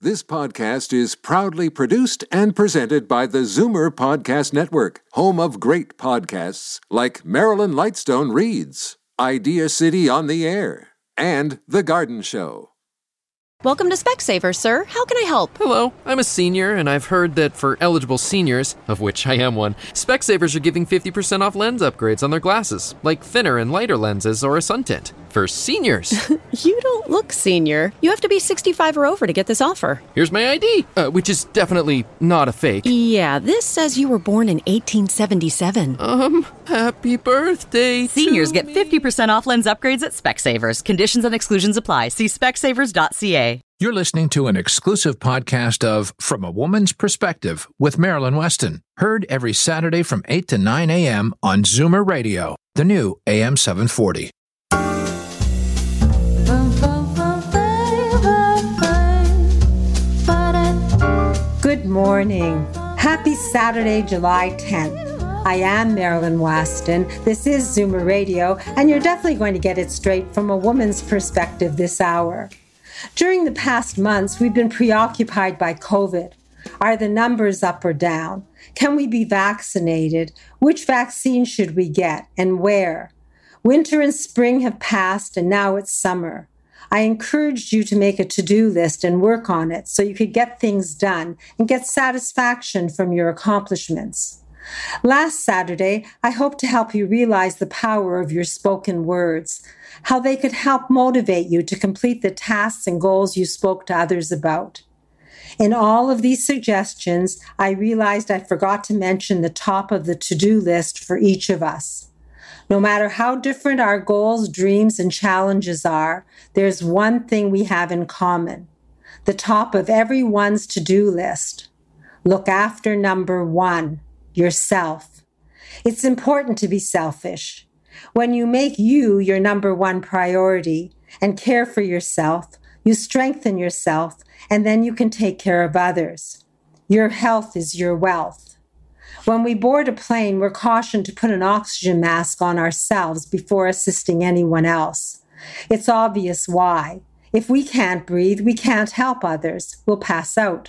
This podcast is proudly produced and presented by the Zoomer Podcast Network, home of great podcasts like Marilyn Lightstone Reads, Idea City on the Air, and The Garden Show. Welcome to Specsavers, sir. How can I help? Hello, I'm a senior, and I've heard that for eligible seniors, of which I am one, Specsavers are giving 50% off lens upgrades on their glasses, like thinner and lighter lenses or a sun tint. For seniors. You don't look senior. You have to be 65 or over to get this offer. Here's my ID, which is definitely not a fake. Yeah, this says you were born in 1877. Happy birthday Seniors to get me. 50% off lens upgrades at Specsavers. Conditions and exclusions apply. See specsavers.ca. You're listening to an exclusive podcast of From a Woman's Perspective with Marilyn Weston. Heard every Saturday from 8 to 9 a.m. on Zoomer Radio, the new AM 740. Good morning. Happy Saturday, July 10th. I am Marilyn Weston. This is Zoomer Radio, and you're definitely going to get it straight from a woman's perspective this hour. During the past months, we've been preoccupied by COVID. Are the numbers up or down? Can we be vaccinated? Which vaccine should we get and where? Winter and spring have passed, and now it's summer. I encouraged you to make a to-do list and work on it so you could get things done and get satisfaction from your accomplishments. Last Saturday, I hoped to help you realize the power of your spoken words, how they could help motivate you to complete the tasks and goals you spoke to others about. In all of these suggestions, I realized I forgot to mention the top of the to-do list for each of us. No matter how different our goals, dreams, and challenges are, there's one thing we have in common. The top of everyone's to-do list. Look after number one, yourself. It's important to be selfish. When you make you your number one priority and care for yourself, you strengthen yourself, and then you can take care of others. Your health is your wealth. When we board a plane, we're cautioned to put an oxygen mask on ourselves before assisting anyone else. It's obvious why. If we can't breathe, we can't help others. We'll pass out.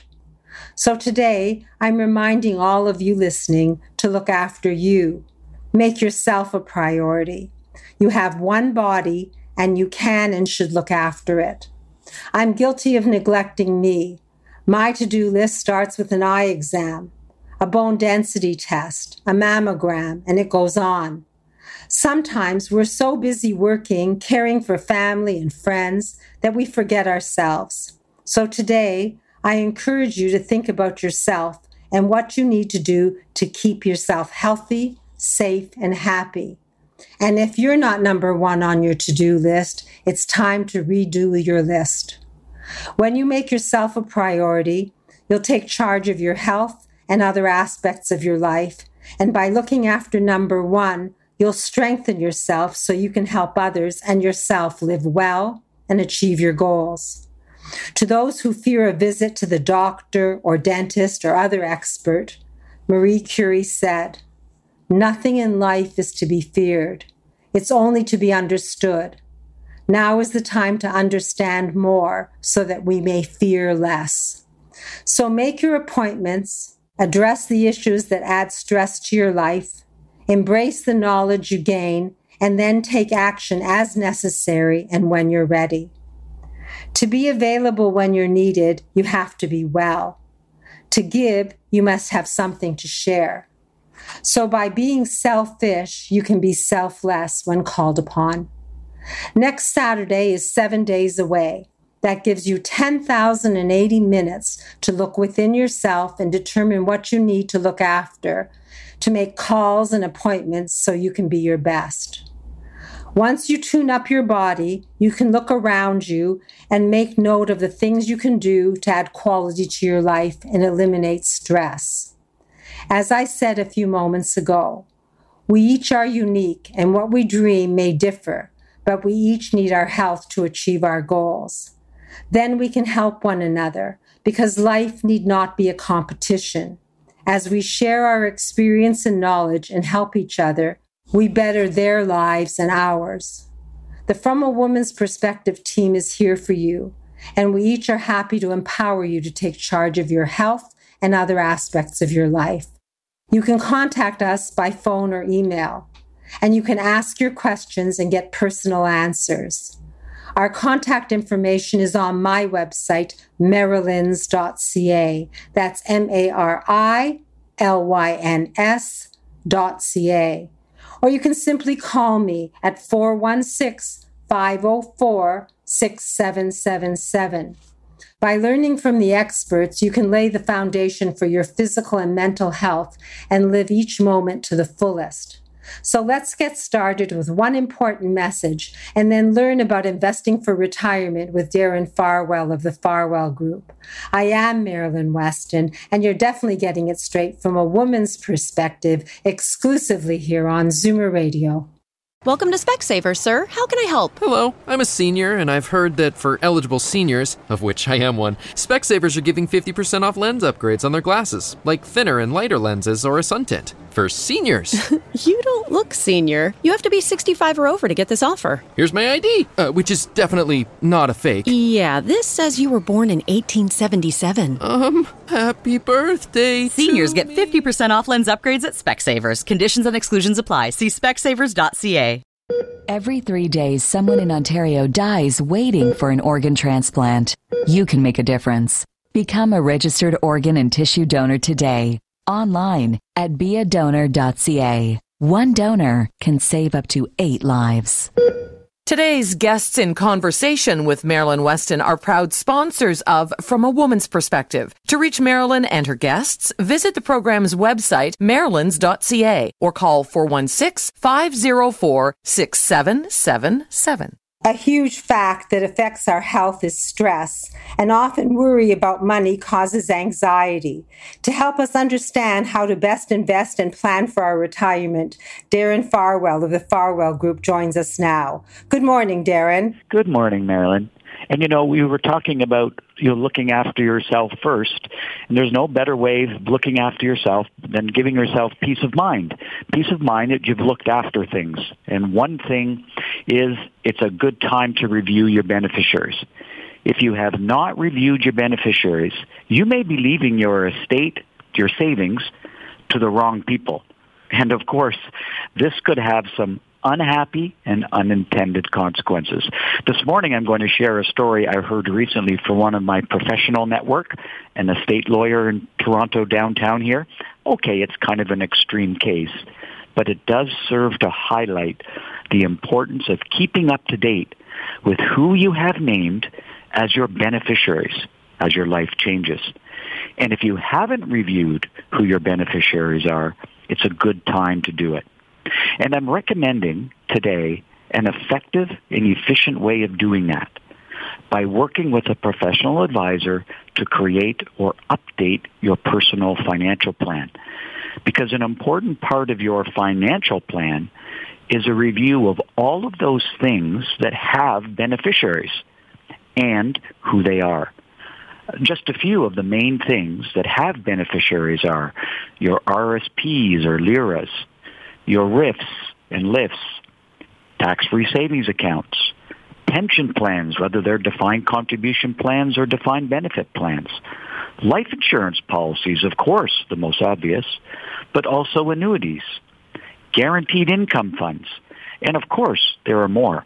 So today, I'm reminding all of you listening to look after you. Make yourself a priority. You have one body, and you can and should look after it. I'm guilty of neglecting me. My to-do list starts with an eye exam, a bone density test, a mammogram, and it goes on. Sometimes we're so busy working, caring for family and friends, that we forget ourselves. So today, I encourage you to think about yourself and what you need to do to keep yourself healthy, safe, and happy. And if you're not number one on your to-do list, it's time to redo your list. When you make yourself a priority, you'll take charge of your health and other aspects of your life. And by looking after number one, you'll strengthen yourself so you can help others and yourself live well and achieve your goals. To those who fear a visit to the doctor or dentist or other expert, Marie Curie said, "Nothing in life is to be feared. It's only to be understood. Now is the time to understand more so that we may fear less." So make your appointments. Address the issues that add stress to your life, embrace the knowledge you gain, and then take action as necessary and when you're ready. To be available when you're needed, you have to be well. To give, you must have something to share. So by being selfish, you can be selfless when called upon. Next Saturday is 7 days away. That gives you 10,080 minutes to look within yourself and determine what you need to look after, to make calls and appointments so you can be your best. Once you tune up your body, you can look around you and make note of the things you can do to add quality to your life and eliminate stress. As I said a few moments ago, we each are unique and what we dream may differ, but we each need our health to achieve our goals. Then we can help one another because life need not be a competition. As we share our experience and knowledge and help each other, we better their lives and ours. The From a Woman's Perspective team is here for you, and we each are happy to empower you to take charge of your health and other aspects of your life. You can contact us by phone or email, and you can ask your questions and get personal answers. Our contact information is on my website, marilyns.ca. That's MARILYNS.ca. Or you can simply call me at 416-504-6777. By learning from the experts, you can lay the foundation for your physical and mental health and live each moment to the fullest. So let's get started with one important message and then learn about investing for retirement with Darren Farwell of the Farwell Group. I am Marilyn Weston, and you're definitely getting it straight from a woman's perspective exclusively here on Zoomer Radio. Welcome to Specsavers, sir. How can I help? Hello, I'm a senior, and I've heard that for eligible seniors, of which I am one, Specsavers are giving 50% off lens upgrades on their glasses, like thinner and lighter lenses or a sun tint. For seniors. You don't look senior. You have to be 65 or over to get this offer. Here's my ID, which is definitely not a fake. Yeah, this says you were born in 1877. Happy birthday Seniors to get me. 50% off lens upgrades at Specsavers. Conditions and exclusions apply. See specsavers.ca. Every 3 days, someone in Ontario dies waiting for an organ transplant. You can make a difference. Become a registered organ and tissue donor today. Online at beadonor.ca. One donor can save up to 8 lives. Today's guests in conversation with Marilyn Weston are proud sponsors of From a Woman's Perspective. To reach Marilyn and her guests, visit the program's website, marilyns.ca, or call 416-504-6777. A huge fact that affects our health is stress, and often worry about money causes anxiety. To help us understand how to best invest and plan for our retirement, Darren Farwell of the Farwell Group joins us now. Good morning, Darren. Good morning, Marilyn. And we were talking about looking after yourself first, and there's no better way of looking after yourself than giving yourself peace of mind. Peace of mind that you've looked after things. And one thing is it's a good time to review your beneficiaries. If you have not reviewed your beneficiaries, you may be leaving your estate, your savings, to the wrong people. And of course, this could have some unhappy and unintended consequences. This morning, I'm going to share a story I heard recently from one of my professional network, an estate lawyer in Toronto downtown here. Okay, it's kind of an extreme case, but it does serve to highlight the importance of keeping up to date with who you have named as your beneficiaries as your life changes. And if you haven't reviewed who your beneficiaries are, it's a good time to do it. And I'm recommending today an effective and efficient way of doing that by working with a professional advisor to create or update your personal financial plan. Because an important part of your financial plan is a review of all of those things that have beneficiaries and who they are. Just a few of the main things that have beneficiaries are your RSPs or LIRAs, your RIFs and LIFs, tax-free savings accounts, pension plans, whether they're defined contribution plans or defined benefit plans, life insurance policies, of course, the most obvious, but also annuities, guaranteed income funds, and of course, there are more.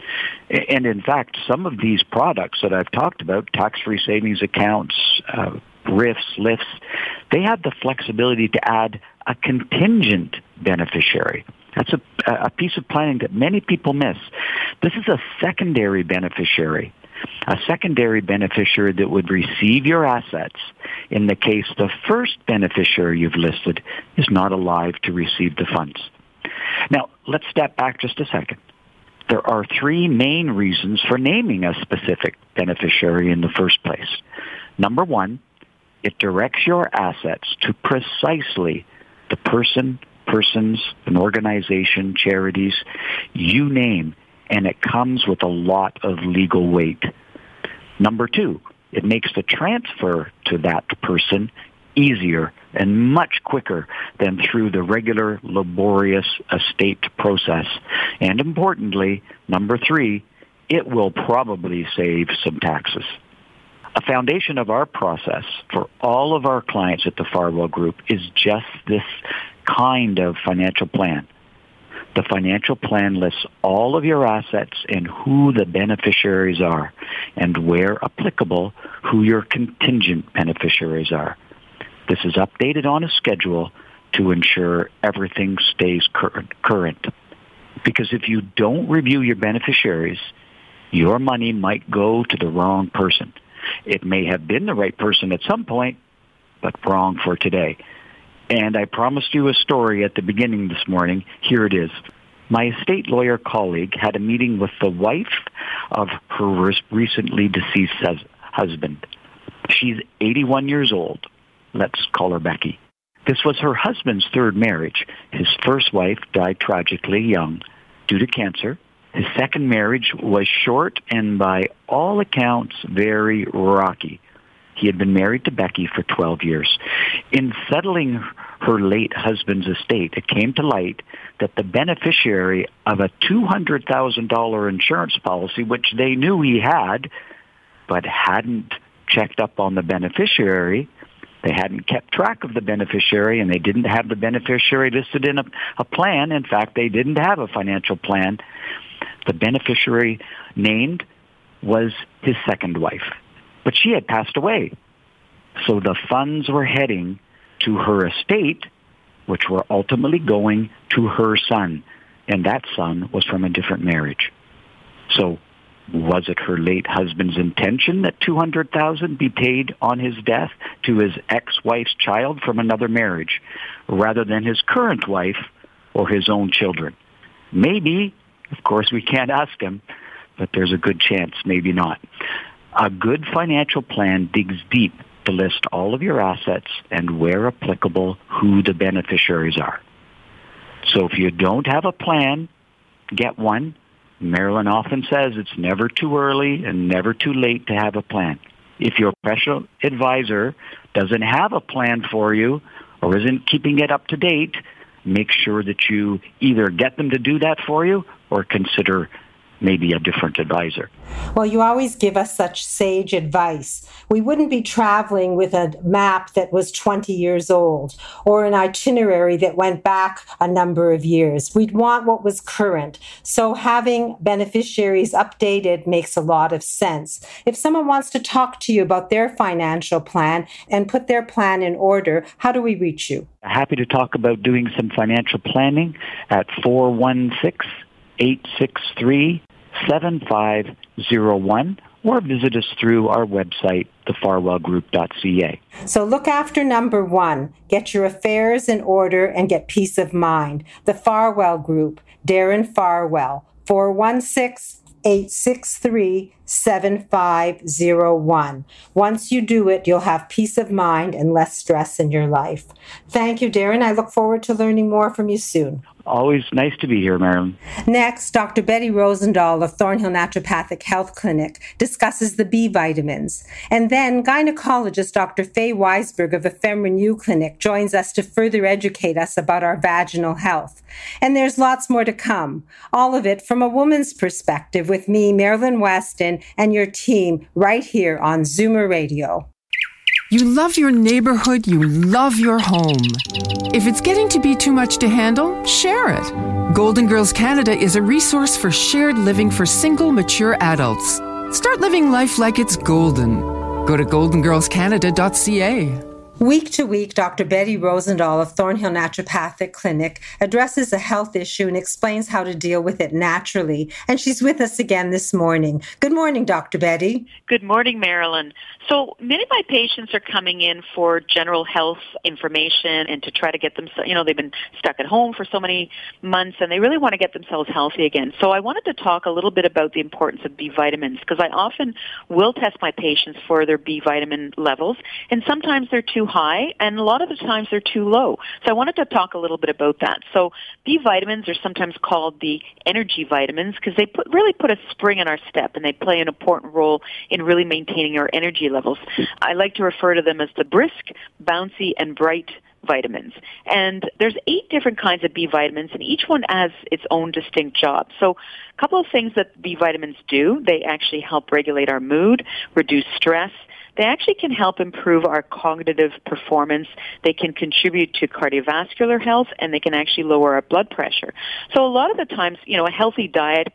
And in fact, some of these products that I've talked about, tax-free savings accounts, RIFs, LIFs, they have the flexibility to add a contingent beneficiary. That's a piece of planning that many people miss. This is a secondary beneficiary that would receive your assets in the case the first beneficiary you've listed is not alive to receive the funds. Now, let's step back just a second. There are 3 main reasons for naming a specific beneficiary in the first place. Number 1, it directs your assets to precisely the persons, an organization, charities, you name, and it comes with a lot of legal weight. Number 2, it makes the transfer to that person easier and much quicker than through the regular laborious estate process. And importantly, number 3, it will probably save some taxes. A foundation of our process for all of our clients at the Farwell Group is just this kind of financial plan. The financial plan lists all of your assets and who the beneficiaries are, and where applicable, who your contingent beneficiaries are. This is updated on a schedule to ensure everything stays current. Because if you don't review your beneficiaries, your money might go to the wrong person. It may have been the right person at some point, but wrong for today. And I promised you a story at the beginning this morning. Here it is. My estate lawyer colleague had a meeting with the wife of her recently deceased husband. She's 81 years old. Let's call her Becky. This was her husband's third marriage. His first wife died tragically young due to cancer. His second marriage was short and by all accounts very rocky. He had been married to Becky for 12 years. In settling her late husband's estate, it came to light that the beneficiary of a $200,000 insurance policy, which they knew he had, but hadn't checked up on the beneficiary, they hadn't kept track of the beneficiary, and they didn't have the beneficiary listed in a plan. In fact, they didn't have a financial plan. The beneficiary named was his second wife, but she had passed away. So the funds were heading to her estate, which were ultimately going to her son, and that son was from a different marriage. So was it her late husband's intention that $200,000 be paid on his death to his ex-wife's child from another marriage, rather than his current wife or his own children? Maybe. Of course, we can't ask him, but there's a good chance maybe not. A good financial plan digs deep to list all of your assets and, where applicable, who the beneficiaries are. So if you don't have a plan, get one. Marilyn often says it's never too early and never too late to have a plan. If your professional advisor doesn't have a plan for you or isn't keeping it up to date, make sure that you either get them to do that for you or consider maybe a different advisor. Well, you always give us such sage advice. We wouldn't be traveling with a map that was 20 years old or an itinerary that went back a number of years. We'd want what was current. So having beneficiaries updated makes a lot of sense. If someone wants to talk to you about their financial plan and put their plan in order, how do we reach you? Happy to talk about doing some financial planning at 416-863-7501, or visit us through our website, thefarwellgroup.ca. So look after number one. Get your affairs in order and get peace of mind. The Farwell Group, Darren Farwell, 416-863-7501. Once you do it, you'll have peace of mind and less stress in your life. Thank you, Darren. I look forward to learning more from you soon. Always nice to be here, Marilyn. Next, Dr. Betty Rosendahl of Thornhill Naturopathic Health Clinic discusses the B vitamins. And then gynecologist Dr. Faye Weisberg of Ephemeron U Clinic joins us to further educate us about our vaginal health. And there's lots more to come. All of it from a woman's perspective with me, Marilyn Weston, and your team right here on Zoomer Radio. You love your neighborhood, you love your home. If it's getting to be too much to handle, share it. Golden Girls Canada is a resource for shared living for single, mature adults. Start living life like it's golden. Go to goldengirlscanada.ca. Week to week, Dr. Betty Rosendahl of Thornhill Naturopathic Clinic addresses a health issue and explains how to deal with it naturally. And she's with us again this morning. Good morning, Dr. Betty. Good morning, Marilyn. So many of my patients are coming in for general health information and to try to get them, they've been stuck at home for so many months and they really want to get themselves healthy again. So I wanted to talk a little bit about the importance of B vitamins, because I often will test my patients for their B vitamin levels, and sometimes they're too high and a lot of the times they're too low. So I wanted to talk a little bit about that. So B vitamins are sometimes called the energy vitamins because they really put a spring in our step, and they play an important role in really maintaining our energy levels. I like to refer to them as the brisk, bouncy, and bright vitamins. And there's 8 different kinds of B vitamins, and each one has its own distinct job. So a couple of things that B vitamins do: they actually help regulate our mood, reduce stress. they actually can help improve our cognitive performance. They can contribute to cardiovascular health, and they can actually lower our blood pressure. So a lot of the times, a healthy diet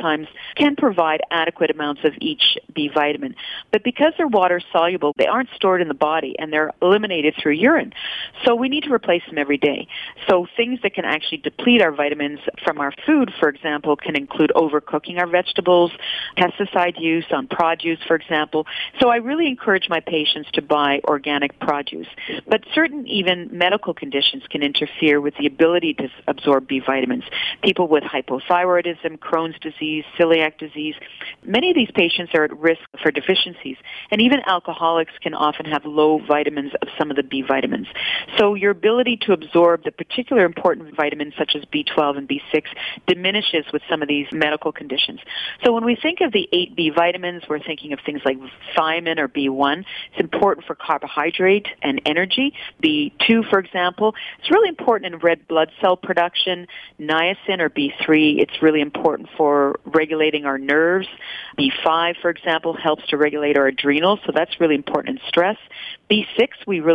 can provide adequate amounts of each B vitamin. But because they're water soluble, they aren't stored in the body, and they're eliminated through urine. So we need to replace them every day. So things that can actually deplete our vitamins from our food, for example, can include overcooking our vegetables, pesticide use on produce, for example. So I really encourage my patients to buy organic produce. But certain even medical conditions can interfere with the ability to absorb B vitamins. People with hypothyroidism, Crohn's disease, celiac disease, many of these patients are at risk for deficiencies. And even alcoholics can often have low vitamins of some of the B vitamins. So your ability to absorb the particular important vitamins such as B12 and B6 diminishes with some of these medical conditions. So when we think of the 8 B vitamins, we're thinking of things like thiamine or B1. It's important for carbohydrate and energy. B2, for example, it's really important in red blood cell production. Niacin or B3, it's really important for regulating our nerves. B5, for example, helps to regulate our adrenals, so that's really important in stress. B6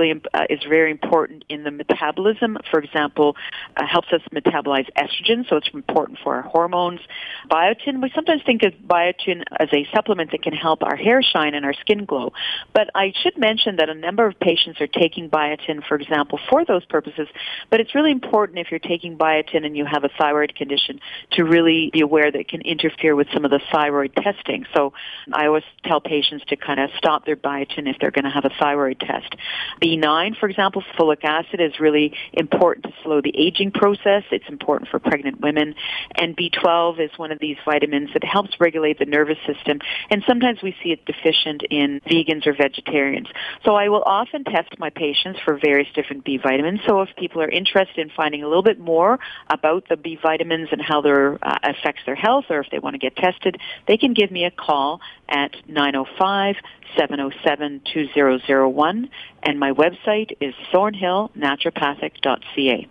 is very important in the metabolism. For example, helps us metabolize estrogen, so it's important for our hormones. Biotin, we sometimes think of biotin as a supplement that can help our hair shine and our skin glow. But I should mention that a number of patients are taking biotin, for example, for those purposes. But it's really important if you're taking biotin and you have a thyroid condition to really be aware that it can interfere with some of the thyroid testing. So I always tell patients to kind of stop their biotin if they're going to have a thyroid test. B9, for example, folic acid is really important to slow the aging process. It's important for pregnant women. And B12 is one of these vitamins that helps regulate the nervous system. And sometimes we see it deficient in vegans or vegetarians. So I will often test my patients for various different B vitamins. So if people are interested in finding a little bit more about the B vitamins and how they affects their health, or if they want to get tested, they can give me a call at 905-707-2001, and my website is thornhillnaturopathic.ca.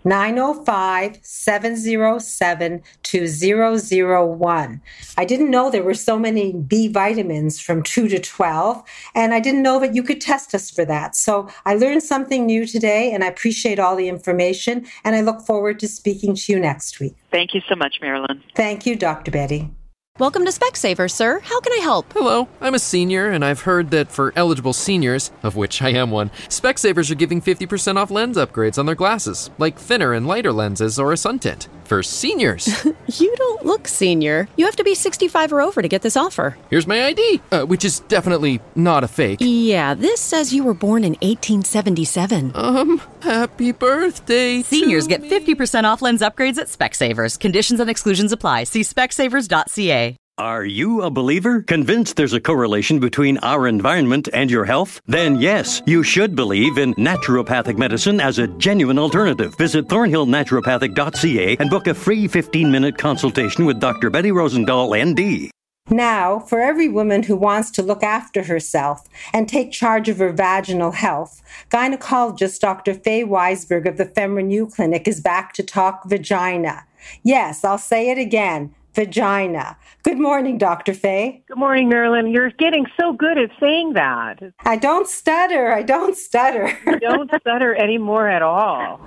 905-707-2001. I didn't know there were so many B vitamins from 2 to 12, and I didn't know that you could test us for that. So I learned something new today, and I appreciate all the information, and I look forward to speaking to you next week. Thank you so much, Marilyn. Thank you, Dr. Betty. Welcome to Specsavers, sir. How can I help? Hello, I'm a senior, and I've heard that for eligible seniors, of which I am one, Specsavers are giving 50% off lens upgrades on their glasses, like thinner and lighter lenses or a sun tint. For seniors. You don't look senior. You have to be 65 or over to get this offer. Here's my ID, which is definitely not a fake. Yeah, this says you were born in 1877. Happy birthday. Seniors get 50% off lens upgrades at Specsavers. Conditions and exclusions apply. See specsavers.ca. Are you a believer? Convinced there's a correlation between our environment and your health? Then yes, you should believe in naturopathic medicine as a genuine alternative. Visit thornhillnaturopathic.ca and book a free 15-minute consultation with Dr. Betty Rosendahl, ND. Now, for every woman who wants to look after herself and take charge of her vaginal health, gynecologist Dr. Faye Weisberg of the FemRenew Clinic is back to talk vagina. Yes, I'll say it again. Vagina. Good morning, Dr. Faye. Good morning, Marilyn. You're getting so good at saying that. I don't stutter. You don't stutter anymore at all.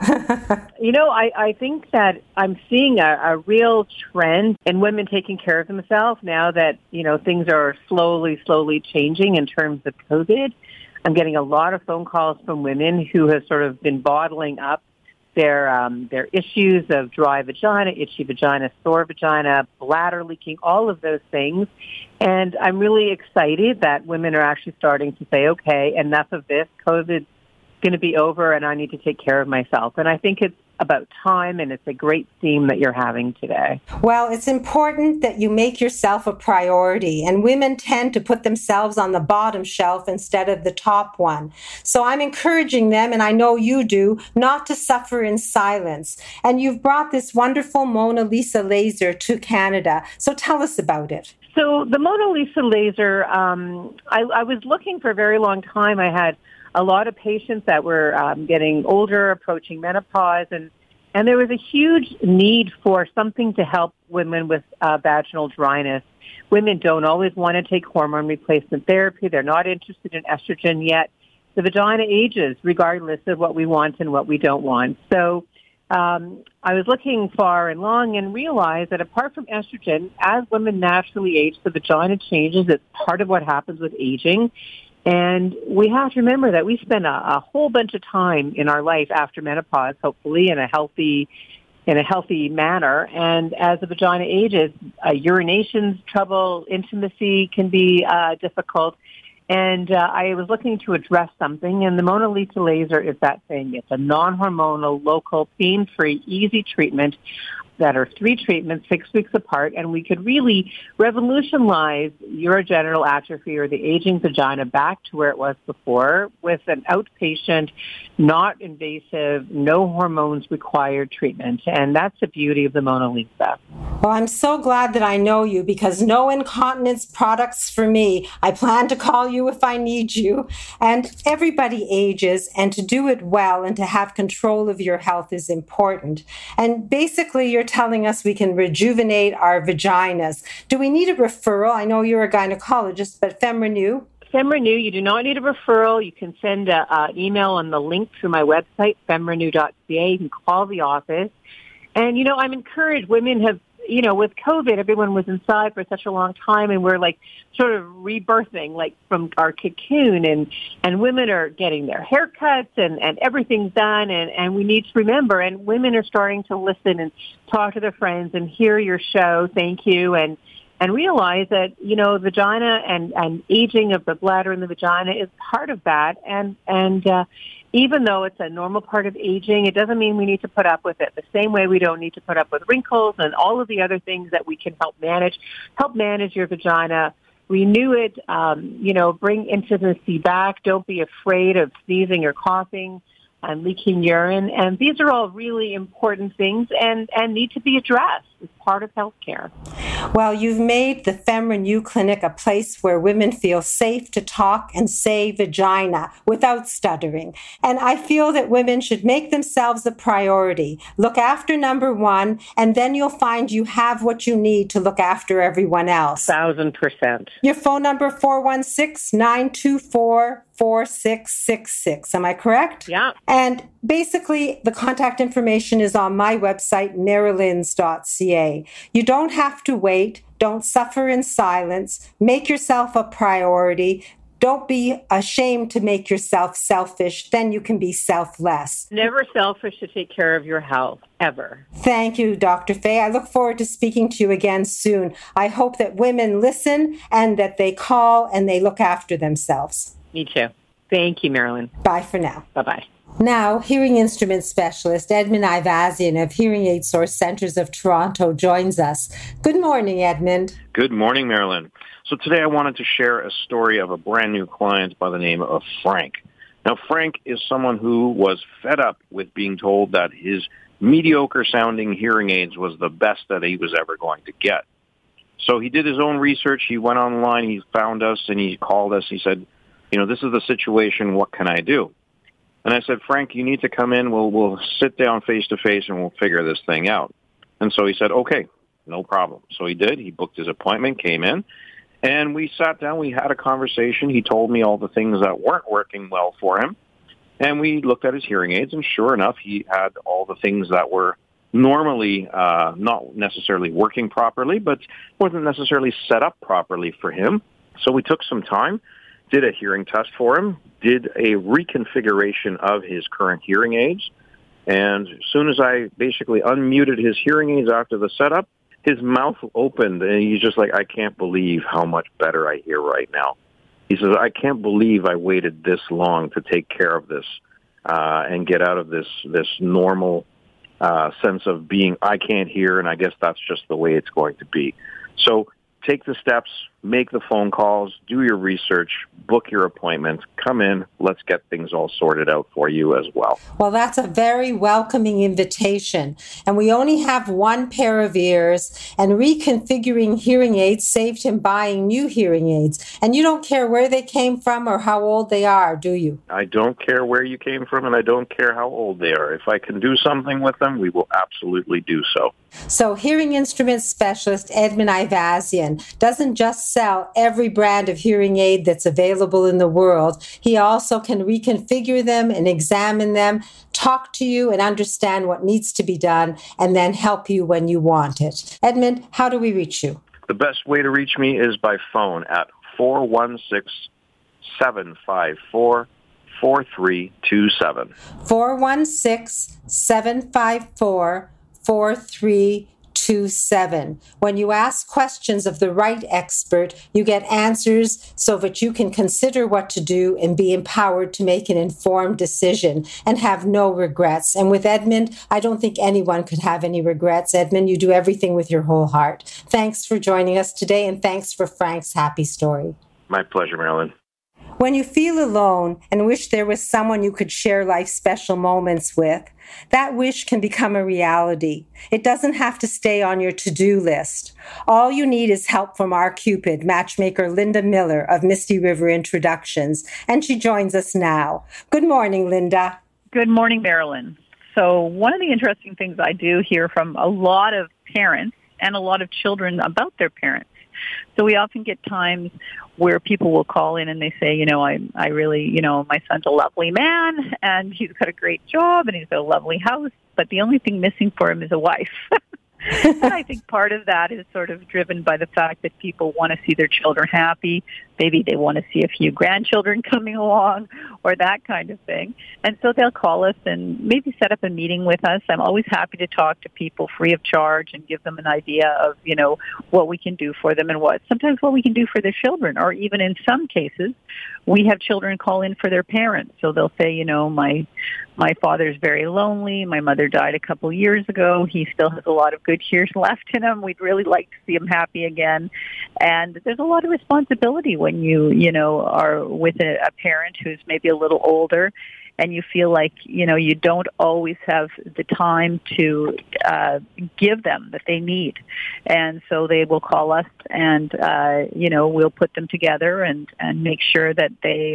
I think that I'm seeing a real trend in women taking care of themselves now that, things are slowly changing in terms of COVID. I'm getting a lot of phone calls from women who have sort of been bottling up their issues of dry vagina, itchy vagina, sore vagina, bladder leaking, all of those things. And I'm really excited that women are actually starting to say, okay, enough of this. COVID's going to be over and I need to take care of myself. And I think it's about time, and it's a great theme that you're having today. Well, it's important that you make yourself a priority, and women tend to put themselves on the bottom shelf instead of the top one. So I'm encouraging them, and I know you do, not to suffer in silence. And you've brought this wonderful Mona Lisa laser to Canada. So tell us about it. So the Mona Lisa laser, I was looking for a very long time. I had a lot of patients that were getting older, approaching menopause, and And there was a huge need for something to help women with vaginal dryness. Women don't always want to take hormone replacement therapy. They're not interested in estrogen yet. The vagina ages regardless of what we want and what we don't want. So I was looking far and long and realized that apart from estrogen, as women naturally age, the vagina changes. It's part of what happens with aging. And we have to remember that we spend a whole bunch of time in our life after menopause, hopefully in a healthy manner. And as the vagina ages, urination's trouble, intimacy can be difficult. And I was looking to address something, and the Mona Lisa laser is that thing. It's a non-hormonal, local, pain-free, easy treatment that are 3 treatments, 6 weeks apart, and we could really revolutionize urogenital atrophy or the aging vagina back to where it was before with an outpatient, not invasive, no hormones required treatment. And that's the beauty of the Mona Lisa. Well, I'm so glad that I know you because no incontinence products for me. I plan to call you if I need you. And everybody ages, and to do it well and to have control of your health is important. And basically, you're telling us we can rejuvenate our vaginas. Do we need a referral? I know you're a gynecologist, but FemRenew? FemRenew, you do not need a referral. You can send an email on the link through my website, femrenew.ca. You can call the office. And, I'm encouraged. Women have, with COVID, everyone was inside for such a long time, and we're like sort of rebirthing, like from our cocoon, and women are getting their haircuts and everything's done, and we need to remember, and women are starting to listen and talk to their friends and hear your show. Thank you. And realize that, vagina and aging of the bladder in the vagina is part of that. And even though it's a normal part of aging, it doesn't mean we need to put up with it. The same way we don't need to put up with wrinkles and all of the other things that we can help manage your vagina, renew it, bring intimacy back. Don't be afraid of sneezing or coughing and leaking urine. And these are all really important things and need to be addressed as part of healthcare. Well, you've made the FemRenew Clinic a place where women feel safe to talk and say vagina without stuttering. And I feel that women should make themselves a priority. Look after number one, and then you'll find you have what you need to look after everyone else. 1,000%. Your phone number, 416-924-4666. Am I correct? Yeah. And basically, the contact information is on my website, marilyns.ca. You don't have to wait. Don't suffer in silence. Make yourself a priority. Don't be ashamed to make yourself selfish. Then you can be selfless. Never selfish to take care of your health, ever. Thank you, Dr. Fay. I look forward to speaking to you again soon. I hope that women listen and that they call and they look after themselves. Me too. Thank you, Marilyn. Bye for now. Bye-bye. Now, hearing instrument specialist Edmund Ivazian of Hearing Aid Source Centers of Toronto joins us. Good morning, Edmund. Good morning, Marilyn. So today I wanted to share a story of a brand new client by the name of Frank. Now, Frank is someone who was fed up with being told that his mediocre-sounding hearing aids was the best that he was ever going to get. So he did his own research. He went online, he found us, and he called us. He said, this is the situation. What can I do? And I said, Frank, you need to come in. We'll sit down face-to-face, and we'll figure this thing out. And so he said, okay, no problem. So he did. He booked his appointment, came in, and we sat down. We had a conversation. He told me all the things that weren't working well for him. And we looked at his hearing aids, and sure enough, he had all the things that were normally not necessarily working properly, but wasn't necessarily set up properly for him. So we took some time, did a hearing test for him, did a reconfiguration of his current hearing aids, and as soon as I basically unmuted his hearing aids after the setup, his mouth opened, and he's just like, I can't believe how much better I hear right now. He says, I can't believe I waited this long to take care of this and get out of this normal sense of being, I can't hear, and I guess that's just the way it's going to be. So take the steps, make the phone calls, do your research, book your appointments, come in, let's get things all sorted out for you as well. Well, that's a very welcoming invitation. And we only have one pair of ears, and reconfiguring hearing aids saved him buying new hearing aids. And you don't care where they came from or how old they are, do you? I don't care where you came from, and I don't care how old they are. If I can do something with them, we will absolutely do so. So hearing instrument specialist Edmund Ivazian doesn't just sell every brand of hearing aid that's available in the world. He also can reconfigure them and examine them, talk to you and understand what needs to be done, and then help you when you want it. Edmund, how do we reach you? The best way to reach me is by phone at 416-754-4327. 416-754-4327. When you ask questions of the right expert, you get answers so that you can consider what to do and be empowered to make an informed decision and have no regrets. And with Edmund, I don't think anyone could have any regrets. Edmund, you do everything with your whole heart. Thanks for joining us today, and thanks for Frank's happy story. My pleasure, Marilyn. When you feel alone and wish there was someone you could share life's special moments with, that wish can become a reality. It doesn't have to stay on your to-do list. All you need is help from our Cupid, matchmaker Linda Miller of Misty River Introductions, and she joins us now. Good morning, Linda. Good morning, Marilyn. So one of the interesting things I do hear from a lot of parents and a lot of children about their parents. So we often get times where people will call in and they say, I really, my son's a lovely man and he's got a great job and he's got a lovely house, but the only thing missing for him is a wife. And I think part of that is sort of driven by the fact that people want to see their children happy. Maybe they want to see a few grandchildren coming along or that kind of thing. And so they'll call us and maybe set up a meeting with us. I'm always happy to talk to people free of charge and give them an idea of, what we can do for them and sometimes what we can do for their children. Or even in some cases, we have children call in for their parents. So they'll say, my father's very lonely. My mother died a couple years ago. He still has a lot of good years left in him. We'd really like to see him happy again. And there's a lot of responsibility when you are with a parent who's maybe a little older and you feel like, you don't always have the time to give them that they need. And so they will call us and, we'll put them together and make sure that they,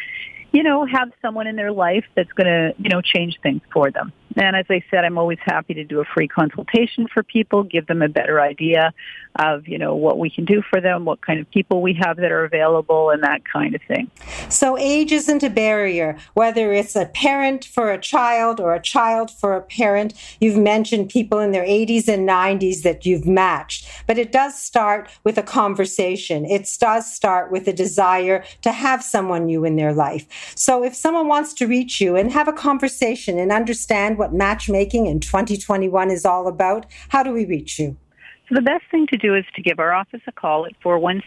have someone in their life that's going to, change things for them. And as I said, I'm always happy to do a free consultation for people, give them a better idea of, what we can do for them, what kind of people we have that are available, and that kind of thing. So age isn't a barrier, whether it's a parent for a child or a child for a parent. You've mentioned people in their 80s and 90s that you've matched, but it does start with a conversation. It does start with a desire to have someone new in their life. So if someone wants to reach you and have a conversation and understand what matchmaking in 2021 is all about, how do we reach you? So the best thing to do is to give our office a call at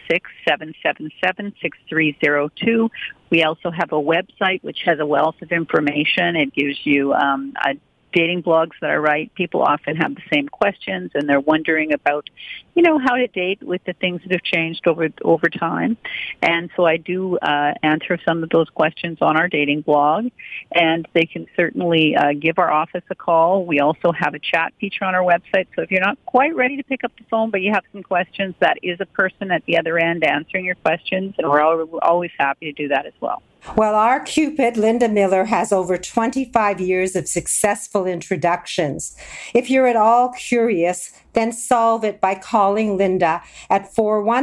416-777-6302. We also have a website which has a wealth of information. It gives you dating blogs that I write. People often have the same questions and they're wondering about, how to date with the things that have changed over time. And so I do answer some of those questions on our dating blog, and they can certainly give our office a call. We also have a chat feature on our website. So if you're not quite ready to pick up the phone, but you have some questions, that is a person at the other end answering your questions, and we're always happy to do that as well. Well, our Cupid, Linda Miller, has over 25 years of successful introductions. If you're at all curious, then solve it by calling Linda at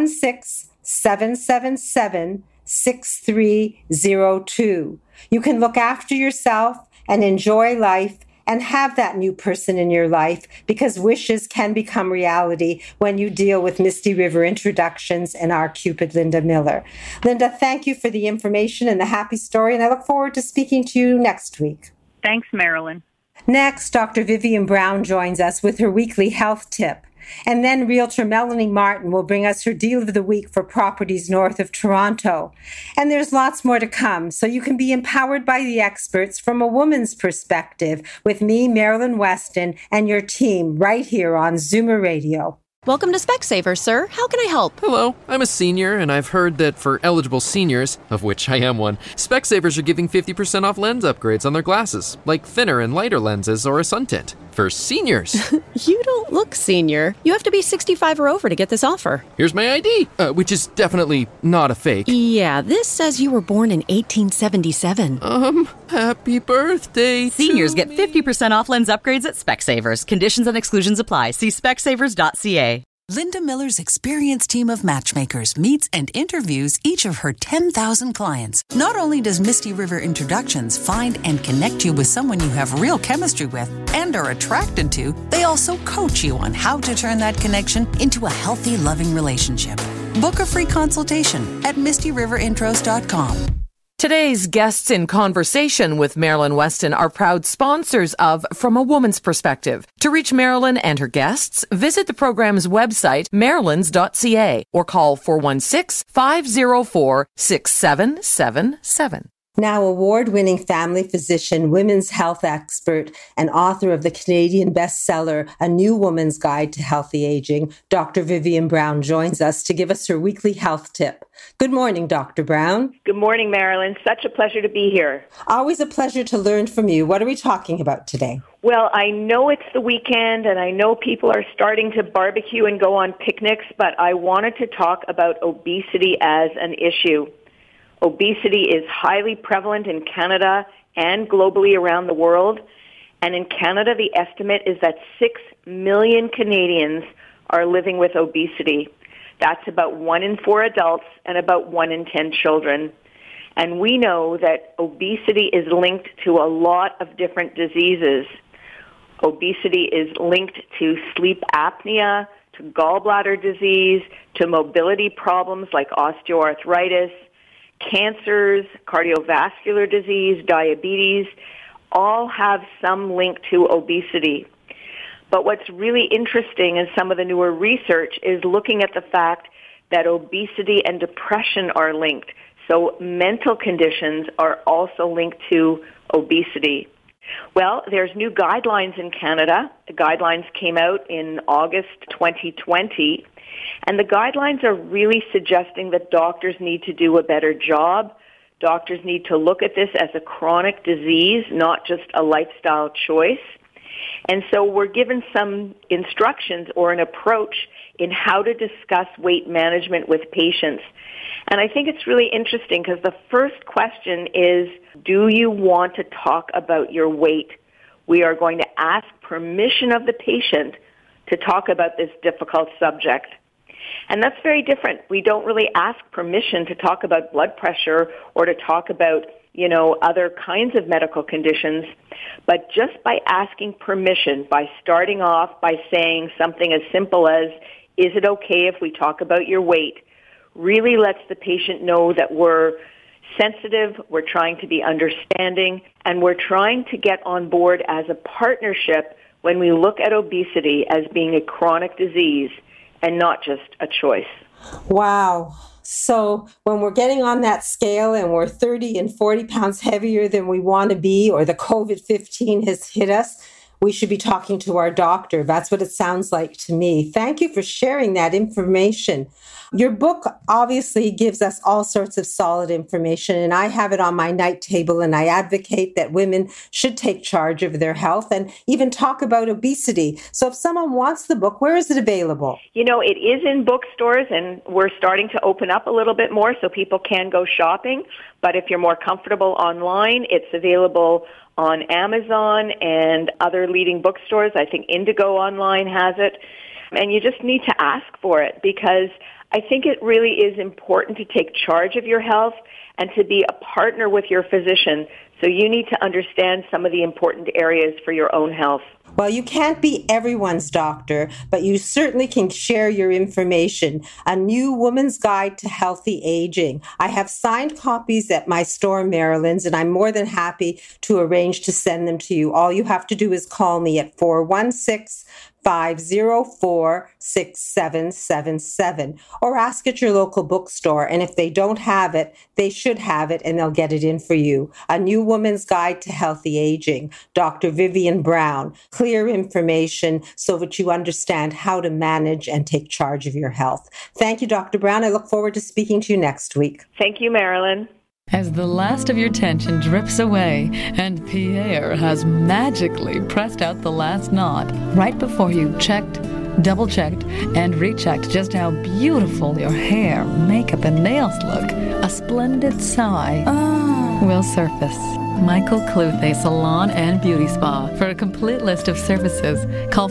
416-777-6302. You can look after yourself and enjoy life and have that new person in your life, because wishes can become reality when you deal with Misty River Introductions and our Cupid, Linda Miller. Linda, thank you for the information and the happy story, and I look forward to speaking to you next week. Thanks, Marilyn. Next, Dr. Vivian Brown joins us with her weekly health tip. And then Realtor Melanie Martin will bring us her deal of the week for properties north of Toronto. And there's lots more to come, so you can be empowered by the experts from a woman's perspective with me, Marilyn Weston, and your team right here on Zoomer Radio. Welcome to Specsavers, sir. How can I help? Hello, I'm a senior, and I've heard that for eligible seniors, of which I am one, Specsavers are giving 50% off lens upgrades on their glasses, like thinner and lighter lenses or a sun tint. For seniors. You don't look senior. You have to be 65 or over to get this offer. Here's my ID, which is definitely not a fake. Yeah, this says you were born in 1877. Happy birthday. Seniors get 50% off lens upgrades at Specsavers. Conditions and exclusions apply. See specsavers.ca. Linda Miller's experienced team of matchmakers meets and interviews each of her 10,000 clients. Not only does Misty River Introductions find and connect you with someone you have real chemistry with and are attracted to, they also coach you on how to turn that connection into a healthy, loving relationship. Book a free consultation at MistyRiverIntros.com. Today's guests in conversation with Marilyn Weston are proud sponsors of From a Woman's Perspective. To reach Marilyn and her guests, visit the program's website, marilyns.ca, or call 416-504-6777. Now award-winning family physician, women's health expert, and author of the Canadian bestseller, A New Woman's Guide to Healthy Aging, Dr. Vivian Brown joins us to give us her weekly health tip. Good morning, Dr. Brown. Good morning, Marilyn. Such a pleasure to be here. Always a pleasure to learn from you. What are we talking about today? Well, I know it's the weekend, and I know people are starting to barbecue and go on picnics, but I wanted to talk about obesity as an issue. Obesity is highly prevalent in Canada and globally around the world. And in Canada, the estimate is that 6 million Canadians are living with obesity. That's about 1 in 4 adults and about 1 in 10 children. And we know that obesity is linked to a lot of different diseases. Obesity is linked to sleep apnea, to gallbladder disease, to mobility problems like osteoarthritis, cancers, cardiovascular disease, diabetes, all have some link to obesity. But what's really interesting in some of the newer research is looking at the fact that obesity and depression are linked. So mental conditions are also linked to obesity. Well, there's new guidelines in Canada. The guidelines came out in August 2020. And the guidelines are really suggesting that doctors need to do a better job. Doctors need to look at this as a chronic disease, not just a lifestyle choice. And so we're given some instructions or an approach in how to discuss weight management with patients. And I think it's really interesting because the first question is, do you want to talk about your weight? We are going to ask permission of the patient to talk about this difficult subject. And that's very different. We don't really ask permission to talk about blood pressure or to talk about, other kinds of medical conditions. But just by asking permission, by starting off by saying something as simple as, is it okay if we talk about your weight, really lets the patient know that we're sensitive, we're trying to be understanding, and we're trying to get on board as a partnership when we look at obesity as being a chronic disease and not just a choice. Wow. So when we're getting on that scale and we're 30 and 40 pounds heavier than we want to be, or the COVID-19 has hit us, we should be talking to our doctor. That's what it sounds like to me. Thank you for sharing that information. Your book obviously gives us all sorts of solid information, and I have it on my night table, and I advocate that women should take charge of their health and even talk about obesity. So if someone wants the book, where is it available? It is in bookstores, and we're starting to open up a little bit more so people can go shopping. But if you're more comfortable online, it's available on Amazon and other leading bookstores. I think Indigo Online has it. And you just need to ask for it because I think it really is important to take charge of your health and to be a partner with your physician. So you need to understand some of the important areas for your own health. Well, you can't be everyone's doctor, but you certainly can share your information. A New Woman's Guide to Healthy Aging. I have signed copies at my store, Marilyn's, and I'm more than happy to arrange to send them to you. All you have to do is call me at 416 504-6777, or ask at your local bookstore. And if they don't have it, they should have it, and they'll get it in for you. A New Woman's Guide to Healthy Aging, Dr. Vivian Brown. Clear information so that you understand how to manage and take charge of your health. Thank you, Dr. Brown. I look forward to speaking to you next week. Thank you, Marilyn. As the last of your tension drips away and Pierre has magically pressed out the last knot right before you checked, double-checked, and rechecked just how beautiful your hair, makeup, and nails look, a splendid sigh will surface. Michael Cluthe Salon and Beauty Spa. For a complete list of services, call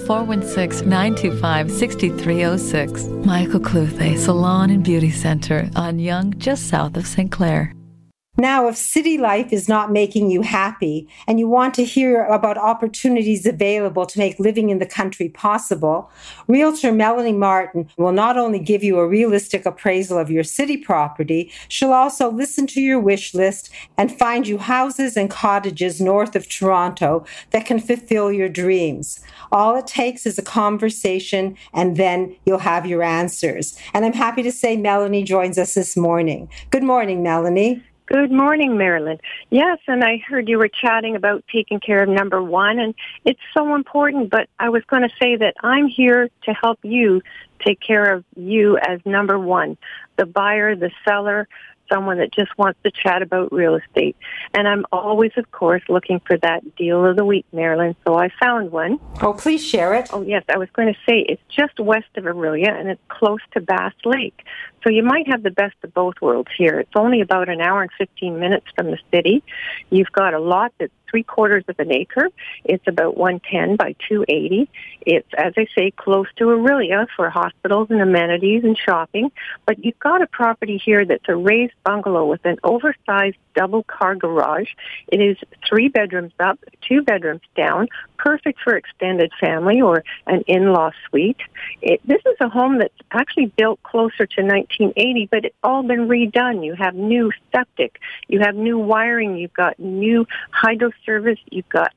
416-925-6306. Michael Cluthe Salon and Beauty Center on Yonge, just south of St. Clair. Now, if city life is not making you happy and you want to hear about opportunities available to make living in the country possible, Realtor Melanie Martin will not only give you a realistic appraisal of your city property, she'll also listen to your wish list and find you houses and cottages north of Toronto that can fulfill your dreams. All it takes is a conversation, and then you'll have your answers. And I'm happy to say Melanie joins us this morning. Good morning, Melanie. Good morning, Marilyn. Yes, and I heard you were chatting about taking care of number one, and it's so important, but I was going to say that I'm here to help you take care of you as number one, the buyer, the seller, someone that just wants to chat about real estate. And I'm always, of course, looking for that deal of the week, Marilyn, so I found one. Oh, please share it. Oh, yes, I was going to say it's just west of Aurelia, and it's close to Bass Lake. So you might have the best of both worlds here. It's only about an hour and 15 minutes from the city. You've got a lot that's 3/4 of an acre. It's about 110 by 280. It's, as I say, close to Aurelia for hospitals and amenities and shopping. But you've got a property here that's a raised bungalow with an oversized double car garage. It is 3 bedrooms up, 2 bedrooms down, perfect for extended family or an in-law suite. This is a home that's actually built closer to 1980, but it's all been redone. You have new septic, you have new wiring, you've got new hydro service, you've got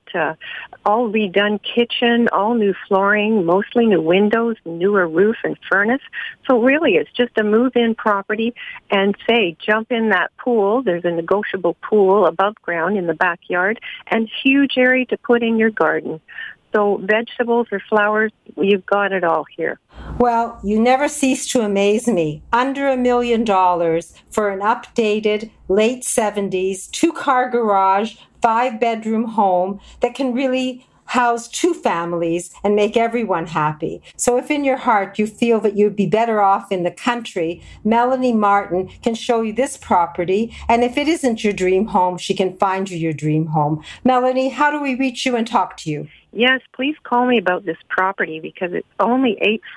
all redone kitchen, all new flooring, mostly new windows, newer roof and furnace. So really, it's just a move-in property, and say, jump in that pool. There's a negotiable pool above ground in the backyard, and huge area to put in your garden. So vegetables or flowers, you've got it all here. Well, you never cease to amaze me. Under $1 million for an updated, late 70s, 2-car garage, 5-bedroom home that can really house 2 families and make everyone happy. So if in your heart you feel that you'd be better off in the country, Melanie Martin can show you this property. And if it isn't your dream home, she can find you your dream home. Melanie, how do we reach you and talk to you? Yes, please call me about this property because it's only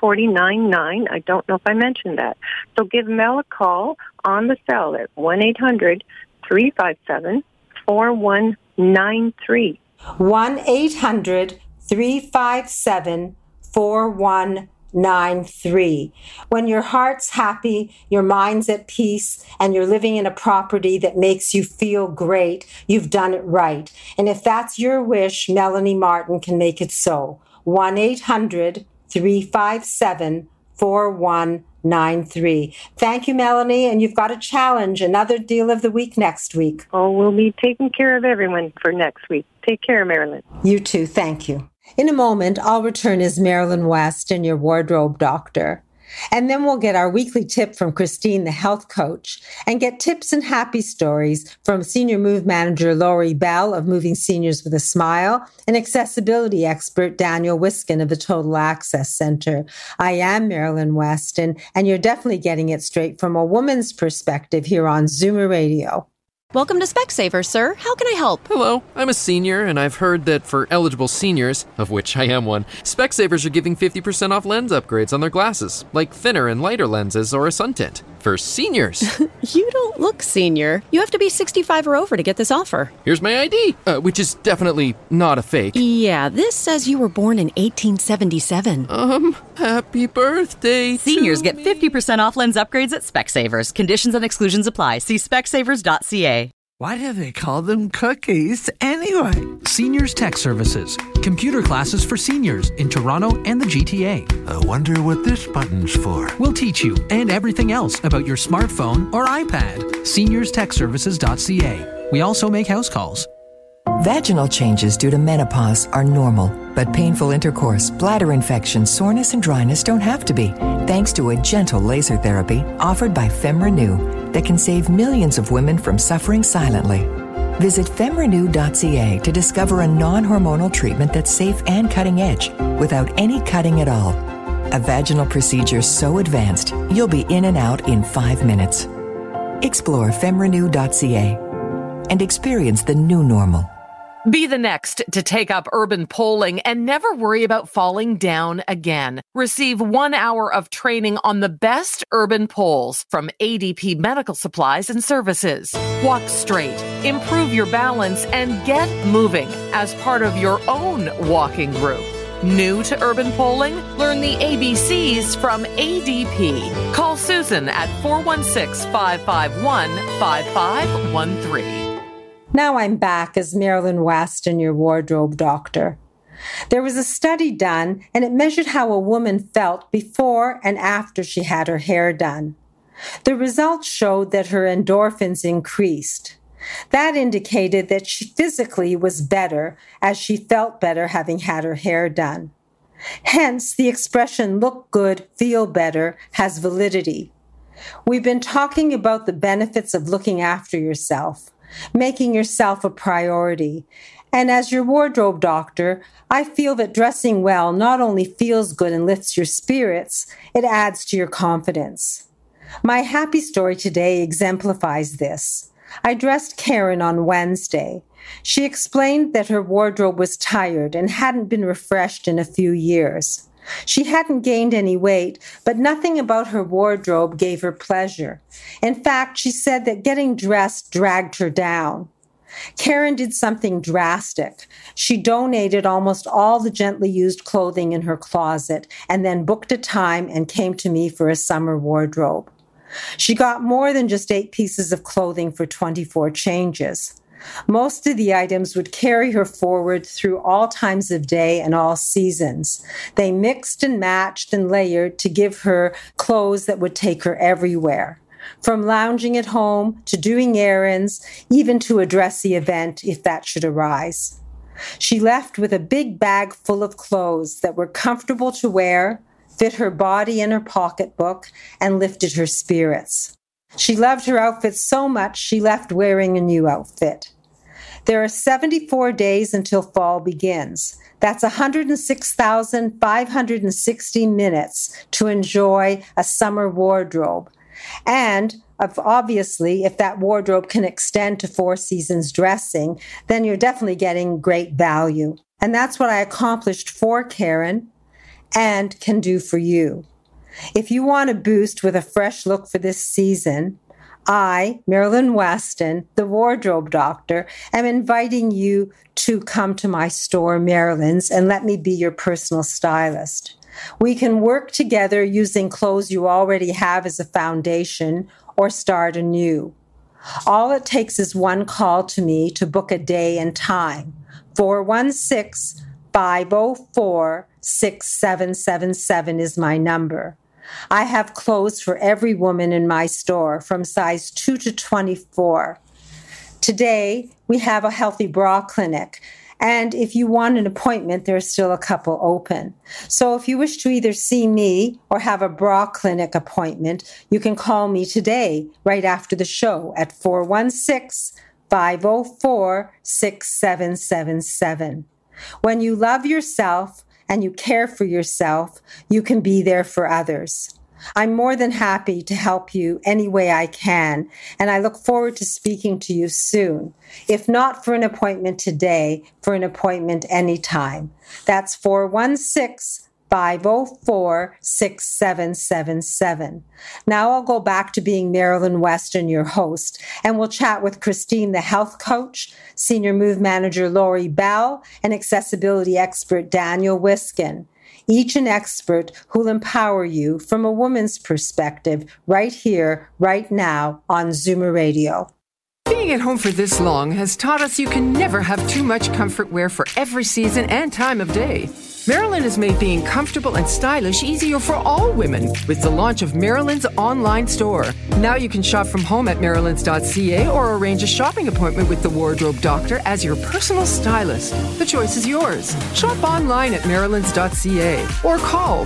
$849.9. I don't know if I mentioned that. So give Mel a call on the cell at 1-800-357-4193. 1-800-357-4193. When your heart's happy, your mind's at peace, and you're living in a property that makes you feel great, you've done it right. And if that's your wish, Melanie Martin can make it so. 1-800-357-4193. Thank you, Melanie, and you've got a challenge, another deal of the week next week. Oh, we'll be taking care of everyone for next week. Take care, Marilyn. You too. Thank you. In a moment, I'll return as Marilyn Weston, your wardrobe doctor. And then we'll get our weekly tip from Christine, the health coach, and get tips and happy stories from Senior Move Manager Lori Bell of Moving Seniors with a Smile and accessibility expert Daniel Wiskin of the Total Access Center. I am Marilyn Weston, and you're definitely getting it straight from a woman's perspective here on Zoomer Radio. Welcome to Specsavers, sir. How can I help? Hello, I'm a senior, and I've heard that for eligible seniors, of which I am one, Specsavers are giving 50% off lens upgrades on their glasses, like thinner and lighter lenses or a sun tint. For seniors. You don't look senior. You have to be 65 or over to get this offer. Here's my ID, which is definitely not a fake. Yeah, this says you were born in 1877. Happy birthday. Seniors get 50% off lens upgrades at Specsavers. Conditions and exclusions apply. See specsavers.ca. Why do they call them cookies anyway? Seniors Tech Services. Computer classes for seniors in Toronto and the GTA. I wonder what this button's for. We'll teach you and everything else about your smartphone or iPad. SeniorsTechServices.ca. We also make house calls. Vaginal changes due to menopause are normal, but painful intercourse, bladder infection, soreness, and dryness don't have to be, thanks to a gentle laser therapy offered by FemRenew that can save millions of women from suffering silently. Visit femrenew.ca to discover a non-hormonal treatment that's safe and cutting edge without any cutting at all. A vaginal procedure so advanced, you'll be in and out in 5 minutes. Explore femrenew.ca and experience the new normal. Be the next to take up urban polling and never worry about falling down again. Receive 1 hour of training on the best urban polls from ADP Medical Supplies and Services. Walk straight, improve your balance, and get moving as part of your own walking group. New to urban polling? Learn the ABCs from ADP. Call Susan at 416-551-5513. Now I'm back as Marilyn Weston, your wardrobe doctor. There was a study done, and it measured how a woman felt before and after she had her hair done. The results showed that her endorphins increased. That indicated that she physically was better, as she felt better having had her hair done. Hence, the expression "look good, feel better" has validity. We've been talking about the benefits of looking after yourself, making yourself a priority. And as your wardrobe doctor, I feel that dressing well not only feels good and lifts your spirits, it adds to your confidence. My happy story today exemplifies this. I dressed Karen on Wednesday. She explained that her wardrobe was tired and hadn't been refreshed in a few years. She hadn't gained any weight, but nothing about her wardrobe gave her pleasure. In fact, she said that getting dressed dragged her down. Karen did something drastic. She donated almost all the gently used clothing in her closet and then booked a time and came to me for a summer wardrobe. She got more than just 8 pieces of clothing for 24 changes. Most of the items would carry her forward through all times of day and all seasons. They mixed and matched and layered to give her clothes that would take her everywhere, from lounging at home to doing errands, even to a dressy event if that should arise. She left with a big bag full of clothes that were comfortable to wear, fit her body and her pocketbook, and lifted her spirits. She loved her outfit so much she left wearing a new outfit. There are 74 days until fall begins. That's 106,560 minutes to enjoy a summer wardrobe. And obviously, if that wardrobe can extend to 4 seasons dressing, then you're definitely getting great value. And that's what I accomplished for Karen and can do for you. If you want a boost with a fresh look for this season, I, Marilyn Weston, the wardrobe doctor, am inviting you to come to my store, Marilyn's, and let me be your personal stylist. We can work together using clothes you already have as a foundation or start anew. All it takes is one call to me to book a day and time. 416-504-6777 is my number. I have clothes for every woman in my store from size 2 to 24. Today, we have a healthy bra clinic. And if you want an appointment, there are still a couple open. So if you wish to either see me or have a bra clinic appointment, you can call me today, right after the show, at 416-504-6777. When you love yourself and you care for yourself, you can be there for others. I'm more than happy to help you any way I can, and I look forward to speaking to you soon. If not for an appointment today, for an appointment anytime. That's 416-504-6777. Now I'll go back to being Marilyn Weston, your host, and we'll chat with Christine, the health coach, Senior Move Manager Lori Bell, and accessibility expert Daniel Wiskin. Each an expert who'll empower you from a woman's perspective right here, right now on Zoomer Radio. Being at home for this long has taught us you can never have too much comfort wear for every season and time of day. Marilyn has made being comfortable and stylish easier for all women with the launch of Marilyn's online store. Now you can shop from home at marilyns.ca or arrange a shopping appointment with the wardrobe doctor as your personal stylist. The choice is yours. Shop online at marilyns.ca or call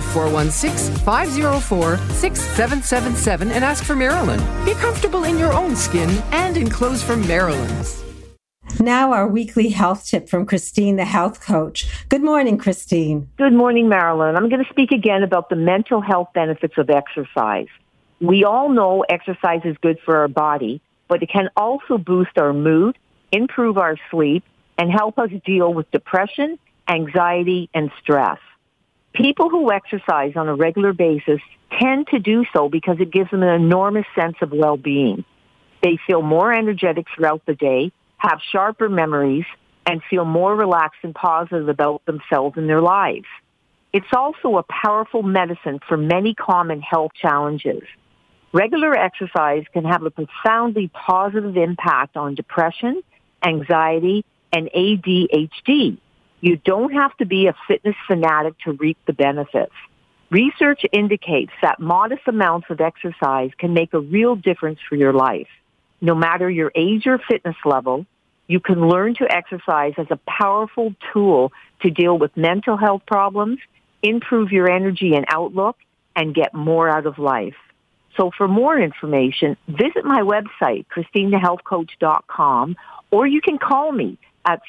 416-504-6777 and ask for Marilyn. Be comfortable in your own skin and in clothes from Marilyn's. Now our weekly health tip from Christine, the health coach. Good morning, Christine. Good morning, Marilyn. I'm going to speak again about the mental health benefits of exercise. We all know exercise is good for our body, but it can also boost our mood, improve our sleep, and help us deal with depression, anxiety, and stress. People who exercise on a regular basis tend to do so because it gives them an enormous sense of well-being. They feel more energetic throughout the day, have sharper memories, and feel more relaxed and positive about themselves and their lives. It's also a powerful medicine for many common health challenges. Regular exercise can have a profoundly positive impact on depression, anxiety, and ADHD. You don't have to be a fitness fanatic to reap the benefits. Research indicates that modest amounts of exercise can make a real difference for your life. No matter your age or fitness level, you can learn to exercise as a powerful tool to deal with mental health problems, improve your energy and outlook, and get more out of life. So for more information, visit my website, ChristineTheHealthCoach.com, or you can call me at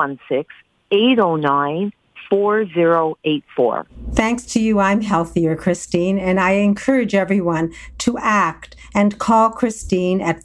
416-809-4084. Thanks to you, I'm healthier, Christine, and I encourage everyone to act and call Christine at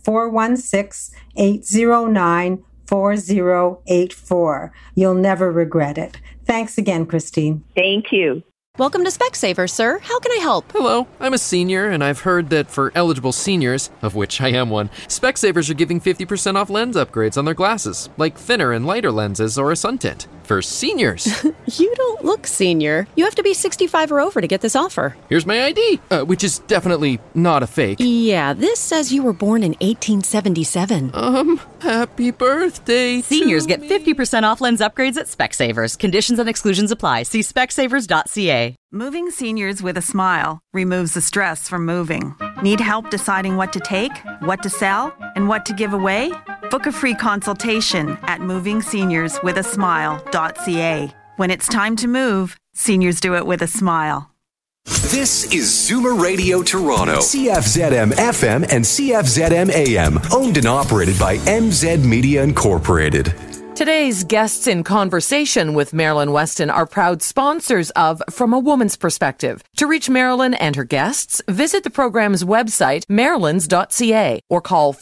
416-809-4084. You'll never regret it. Thanks again, Christine. Thank you. Welcome to Specsavers, sir. How can I help? Hello, I'm a senior, and I've heard that for eligible seniors, of which I am one, Specsavers are giving 50% off lens upgrades on their glasses, like thinner and lighter lenses or a sun tint. For seniors. You don't look senior. You have to be 65 or over to get this offer. Here's my ID, which is definitely not a fake. Yeah, this says you were born in 1877. Happy birthday. Seniors get 50% off lens upgrades at Specsavers. Conditions and exclusions apply. See specsavers.ca. Moving seniors with a smile removes the stress from moving. Need help deciding what to take, what to sell, and what to give away? Book a free consultation at movingseniorswithasmile.ca. When it's time to move, seniors do it with a smile. This is Zoomer Radio Toronto, CFZM FM and CFZM AM, owned and operated by MZ Media Incorporated. Today's guests in conversation with Marilyn Weston are proud sponsors of From a Woman's Perspective. To reach Marilyn and her guests, visit the program's website, marilyns.ca, or call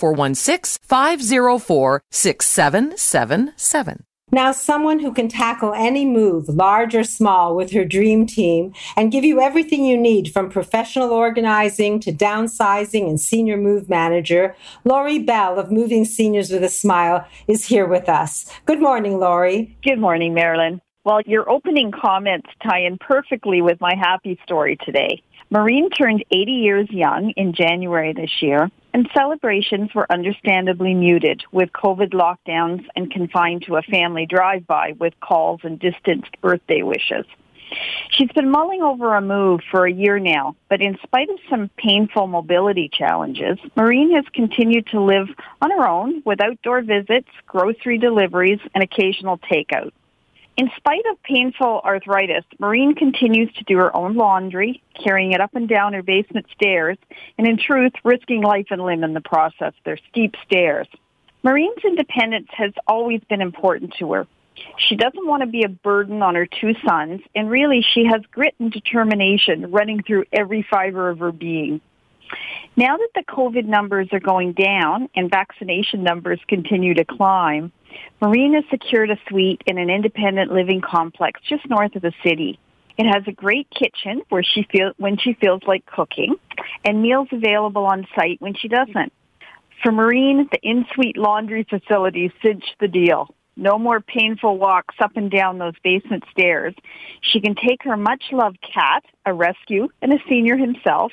416-504-6777. Now, someone who can tackle any move, large or small, with her dream team and give you everything you need from professional organizing to downsizing and senior move manager, Lori Bell of Moving Seniors with a Smile is here with us. Good morning, Lori. Good morning, Marilyn. Well, your opening comments tie in perfectly with my happy story today. Maureen turned 80 years young in January this year, and celebrations were understandably muted with COVID lockdowns and confined to a family drive-by with calls and distanced birthday wishes. She's been mulling over a move for a year now, but in spite of some painful mobility challenges, Maureen has continued to live on her own with outdoor visits, grocery deliveries, and occasional takeout. In spite of painful arthritis, Maureen continues to do her own laundry, carrying it up and down her basement stairs, and in truth, risking life and limb in the process. They're steep stairs. Maureen's independence has always been important to her. She doesn't want to be a burden on her two sons, and really she has grit and determination running through every fiber of her being. Now that the COVID numbers are going down and vaccination numbers continue to climb, Maureen has secured a suite in an independent living complex just north of the city. It has a great kitchen where when she feels like cooking, and meals available on site when she doesn't. For Maureen, the in-suite laundry facility cinched the deal. No more painful walks up and down those basement stairs. She can take her much-loved cat, a rescue, and a senior himself,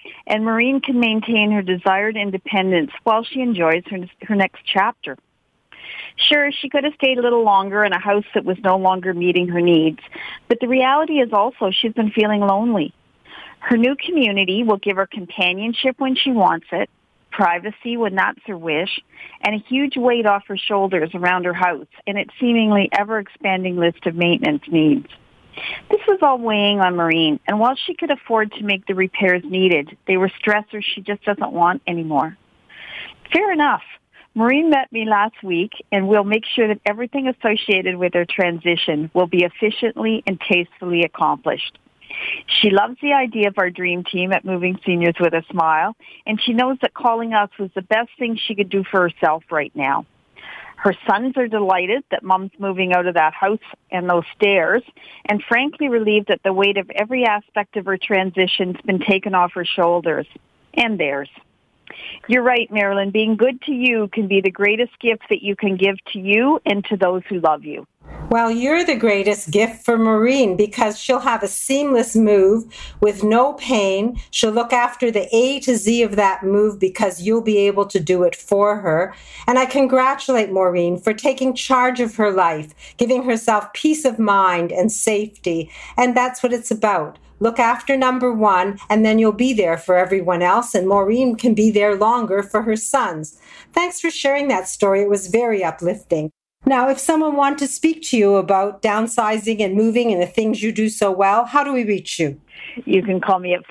and Maureen can maintain her desired independence while she enjoys her next chapter. Sure, she could have stayed a little longer in a house that was no longer meeting her needs, but the reality is also she's been feeling lonely. Her new community will give her companionship when she wants it, privacy when that's her wish, and a huge weight off her shoulders around her house and its seemingly ever-expanding list of maintenance needs. This was all weighing on Maureen, and while she could afford to make the repairs needed, they were stressors she just doesn't want anymore. Fair enough. Maureen met me last week, and we'll make sure that everything associated with her transition will be efficiently and tastefully accomplished. She loves the idea of our dream team at Moving Seniors with a Smile, and she knows that calling us was the best thing she could do for herself right now. Her sons are delighted that Mom's moving out of that house and those stairs, and frankly relieved that the weight of every aspect of her transition's been taken off her shoulders, and theirs. You're right, Marilyn. Being good to you can be the greatest gift that you can give to you and to those who love you. Well, you're the greatest gift for Maureen because she'll have a seamless move with no pain. She'll look after the A to Z of that move because you'll be able to do it for her. And I congratulate Maureen for taking charge of her life, giving herself peace of mind and safety. And that's what it's about. Look after number one, and then you'll be there for everyone else, and Maureen can be there longer for her sons. Thanks for sharing that story. It was very uplifting. Now, if someone wants to speak to you about downsizing and moving and the things you do so well, how do we reach you? You can call me at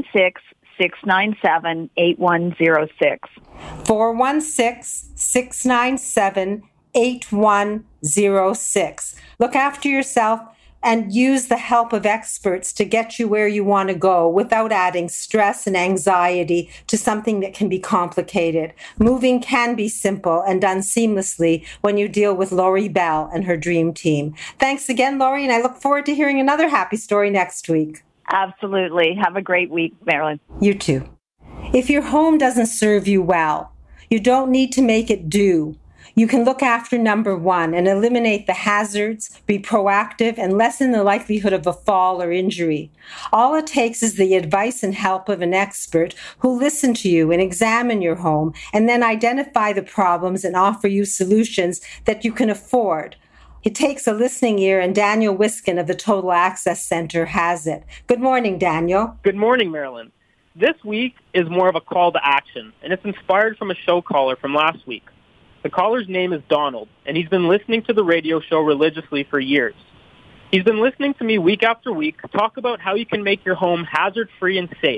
416-697-8106. 416-697-8106. Look after yourself and use the help of experts to get you where you want to go without adding stress and anxiety to something that can be complicated. Moving can be simple and done seamlessly when you deal with Lori Bell and her dream team. Thanks again, Lori, and I look forward to hearing another happy story next week. Absolutely. Have a great week, Marilyn. You too. If your home doesn't serve you well, you don't need to make it do. You can look after number one and eliminate the hazards, be proactive, and lessen the likelihood of a fall or injury. All it takes is the advice and help of an expert who'll listen to you and examine your home and then identify the problems and offer you solutions that you can afford. It takes a listening ear, and Daniel Wiskin of the Total Access Center has it. Good morning, Daniel. Good morning, Marilyn. This week is more of a call to action, and it's inspired from a show caller from last week. The caller's name is Donald, and he's been listening to the radio show religiously for years. He's been listening to me week after week talk about how you can make your home hazard-free and safe.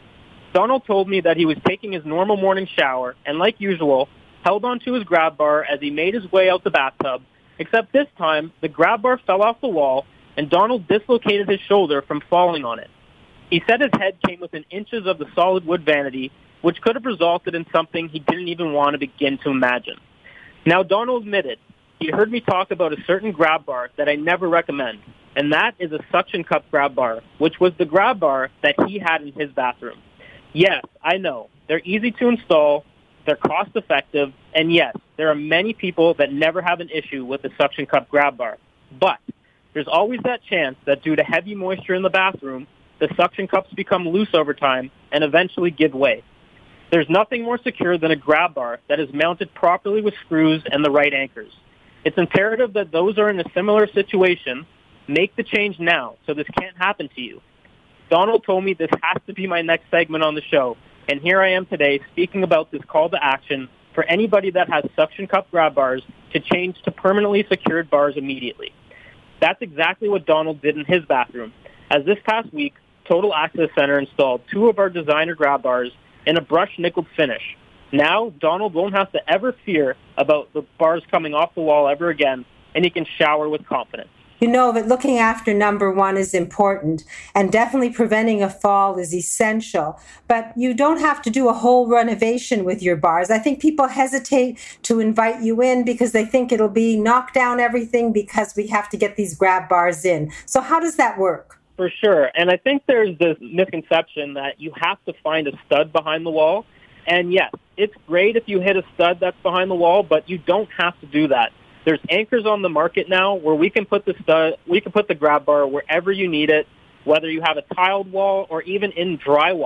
Donald told me that he was taking his normal morning shower and, like usual, held onto his grab bar as he made his way out the bathtub, except this time the grab bar fell off the wall and Donald dislocated his shoulder from falling on it. He said his head came within inches of the solid wood vanity, which could have resulted in something he didn't even want to begin to imagine. Now, Donald admitted he heard me talk about a certain grab bar that I never recommend, and that is a suction cup grab bar, which was the grab bar that he had in his bathroom. Yes, I know, they're easy to install, they're cost-effective, and yes, there are many people that never have an issue with the suction cup grab bar. But there's always that chance that due to heavy moisture in the bathroom, the suction cups become loose over time and eventually give way. There's nothing more secure than a grab bar that is mounted properly with screws and the right anchors. It's imperative that those are in a similar situation make the change now so this can't happen to you. Donald told me this has to be my next segment on the show, and here I am today speaking about this call to action for anybody that has suction cup grab bars to change to permanently secured bars immediately. That's exactly what Donald did in his bathroom, as this past week, Total Access Center installed 2 of our designer grab bars in a brushed nickel finish. Now, Donald won't have to ever fear about the bars coming off the wall ever again, and he can shower with confidence. You know that looking after number one is important, and definitely preventing a fall is essential. But you don't have to do a whole renovation with your bars. I think people hesitate to invite you in because they think it'll be knock down everything because we have to get these grab bars in. So how does that work? For sure. And I think there's this misconception that you have to find a stud behind the wall. And yes, it's great if you hit a stud that's behind the wall, but you don't have to do that. There's anchors on the market now where we can put the grab bar wherever you need it, whether you have a tiled wall or even in drywall.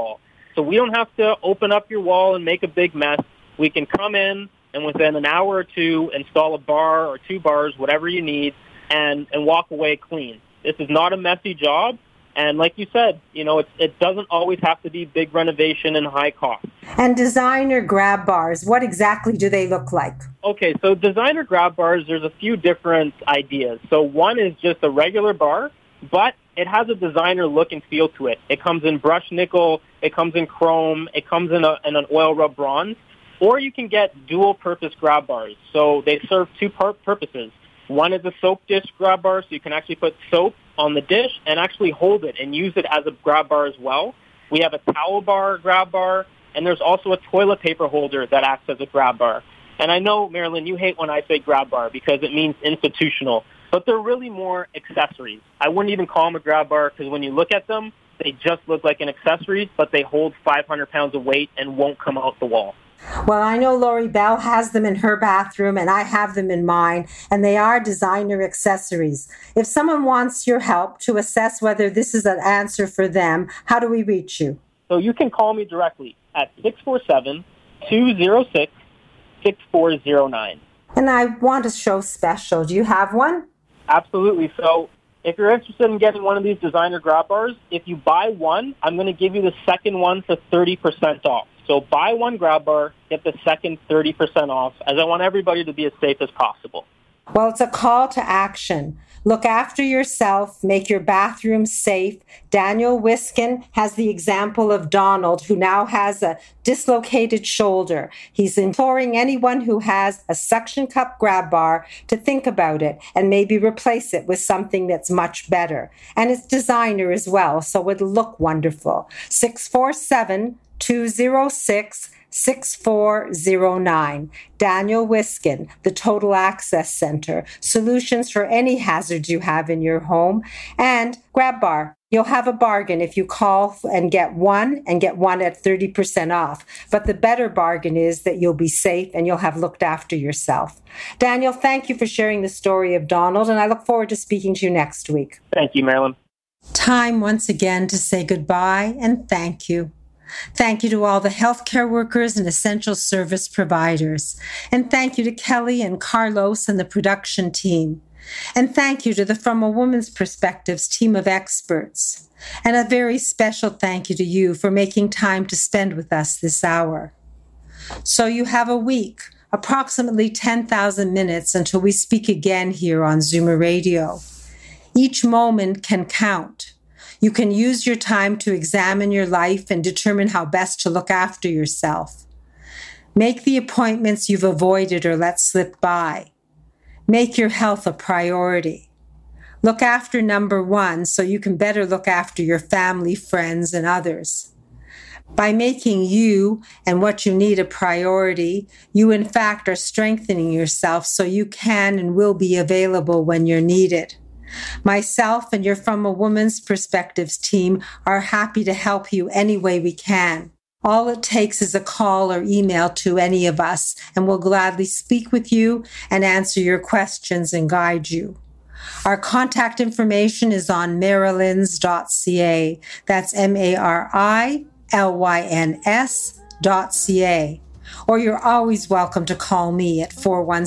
So we don't have to open up your wall and make a big mess. We can come in and within an hour or two install a bar or 2 bars, whatever you need, and walk away clean. This is not a messy job. And like you said, it doesn't always have to be big renovation and high cost. And designer grab bars, what exactly do they look like? Okay, so designer grab bars, there's a few different ideas. So one is just a regular bar, but it has a designer look and feel to it. It comes in brushed nickel, it comes in chrome, it comes in an oil rub bronze, or you can get dual-purpose grab bars. So they serve 2 purposes. One is a soap dish grab bar, so you can actually put soap on the dish and actually hold it and use it as a grab bar as well. We have a towel bar grab bar, and there's also a toilet paper holder that acts as a grab bar. And I know, Marilyn, you hate when I say grab bar because it means institutional, but they're really more accessories. I wouldn't even call them a grab bar because when you look at them, they just look like an accessory, but they hold 500 pounds of weight and won't come out the wall. Well, I know Lori Bell has them in her bathroom, and I have them in mine, and they are designer accessories. If someone wants your help to assess whether this is an answer for them, how do we reach you? So you can call me directly at 647-206-6409. And I want a show special. Do you have one? Absolutely. So if you're interested in getting one of these designer grab bars, if you buy one, I'm going to give you the second one for 30% off. So buy one grab bar, get the second 30% off, as I want everybody to be as safe as possible. Well, it's a call to action. Look after yourself. Make your bathroom safe. Daniel Wiskin has the example of Donald, who now has a dislocated shoulder. He's imploring anyone who has a suction cup grab bar to think about it and maybe replace it with something that's much better. And it's designer as well, so it'll look wonderful. 647-206-6409. Daniel Wiskin, the Total Access Center. Solutions for any hazards you have in your home. And Grab Bar. You'll have a bargain if you call and get one at 30% off. But the better bargain is that you'll be safe and you'll have looked after yourself. Daniel, thank you for sharing the story of Donald, and I look forward to speaking to you next week. Thank you, Marilyn. Time once again to say goodbye and thank you. Thank you to all the healthcare workers and essential service providers. And thank you to Kelly and Carlos and the production team. And thank you to the From a Woman's Perspectives team of experts. And a very special thank you to you for making time to spend with us this hour. So you have a week, approximately 10,000 minutes until we speak again here on Zoomer Radio. Each moment can count. You can use your time to examine your life and determine how best to look after yourself. Make the appointments you've avoided or let slip by. Make your health a priority. Look after number one so you can better look after your family, friends, and others. By making you and what you need a priority, you in fact are strengthening yourself so you can and will be available when you're needed. Myself and your From a Woman's Perspectives team are happy to help you any way we can. All it takes is a call or email to any of us, and we'll gladly speak with you and answer your questions and guide you. Our contact information is on marilyns.ca. That's MARILYNS.ca. Or you're always welcome to call me at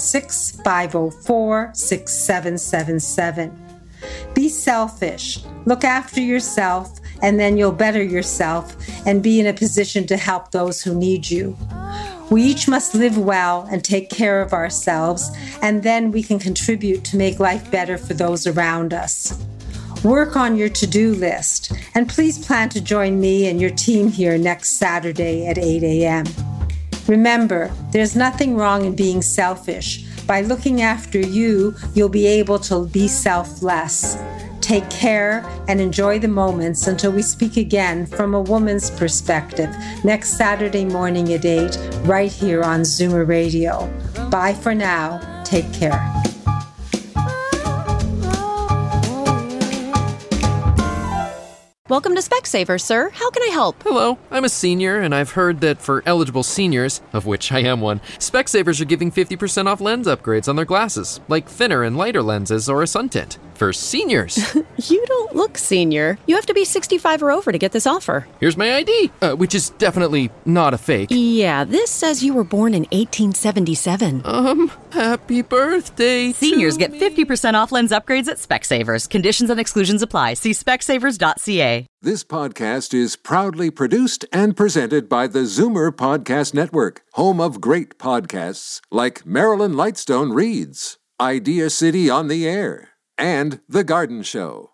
416-504-6777. Be selfish. Look after yourself, and then you'll better yourself and be in a position to help those who need you. We each must live well and take care of ourselves, and then we can contribute to make life better for those around us. Work on your to-do list, and please plan to join me and your team here next Saturday at 8 a.m. Remember, there's nothing wrong in being selfish. By looking after you, you'll be able to be selfless. Take care and enjoy the moments until we speak again from a woman's perspective next Saturday morning at 8, right here on Zoomer Radio. Bye for now. Take care. Welcome to Specsavers, sir. How can I help? Hello, I'm a senior, and I've heard that for eligible seniors, of which I am one, Specsavers are giving 50% off lens upgrades on their glasses, like thinner and lighter lenses or a sun tint. for seniors. You don't look senior. You have to be 65 or over to get this offer. Here's my ID, which is definitely not a fake. Yeah, this says you were born in 1877. Happy birthday. Seniors get 50% off lens upgrades at Specsavers. Conditions and exclusions apply. See specsavers.ca. This podcast is proudly produced and presented by the Zoomer Podcast Network, home of great podcasts like Marilyn Lightstone Reads, Idea City on the Air, and The Garden Show.